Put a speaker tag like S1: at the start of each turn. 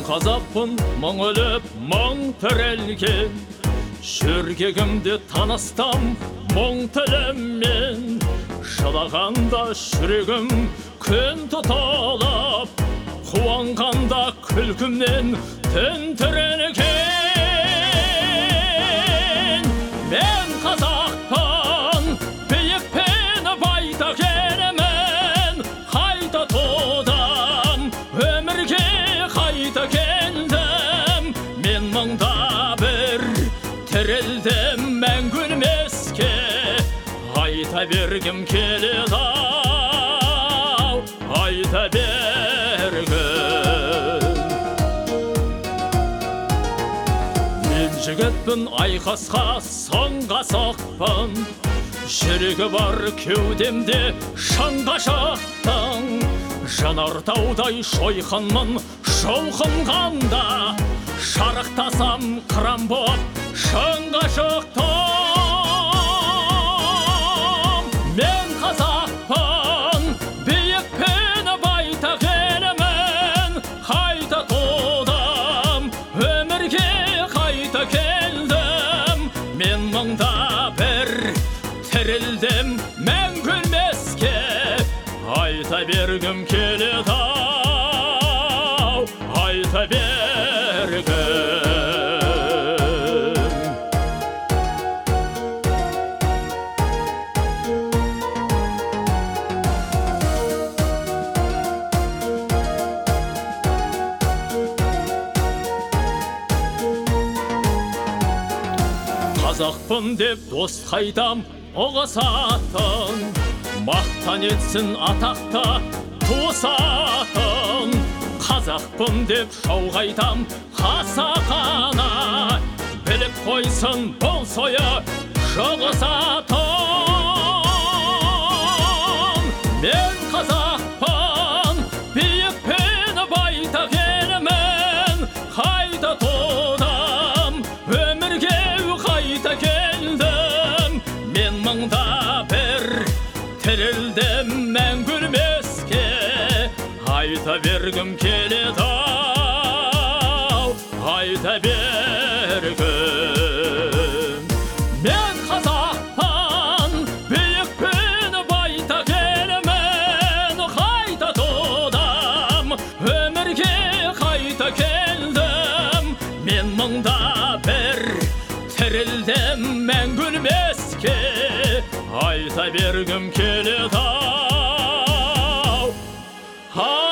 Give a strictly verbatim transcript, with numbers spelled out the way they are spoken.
S1: қазақпын мың өліп мың тірелген, жүргегімде таныстам мұң тіліммен. Жылағанда жүрегім күн тұталап, қуанғанда күлкімнен тінтіренген. Мен қазақпын, биік пен байтақ елімін, қайта тудым, өмірге қайта келдім. Мен мыңда бір тірелдім мәңгі өлмеске, айта бергім келеді-ау, айта бергім. Мен жігітпін айқасқа соңға соқпын, жүрегі бар кеудемде шаңға шықтың. Жанартаудай шойқынмын шолқынғанда, шарықтасам қыран боп шыңға шықтым. Мен қазақпын, биік пен байтақ елімін, қайта тудым, өмірге қайта келдім. Мен мыңда бір тірелдім мәңгі өлмеске, айта бергім келеді-ау, айта бергім. Қазақпын деп дос қайдам ұғысатын, мақтан етсін атақта туысатын. Қазақпын деп шауғайтам қасақана, біліп қойсын бұл сойы жұғысатын. Мен қазақпын, биік пен байтақ елімін, қайта тудым, өмірге қайта келдім. Мен мыңда бір тірелдім мәңгі өлмеске, айта бергім келеді-ау, айта бергім. Мен қазақпын, биік пен байтақ елімін, қайта тудым, өмірге қайта келдім. Мен мыңда бір тірелдім мәңгі өлмеске, айта бергім келеді-ау.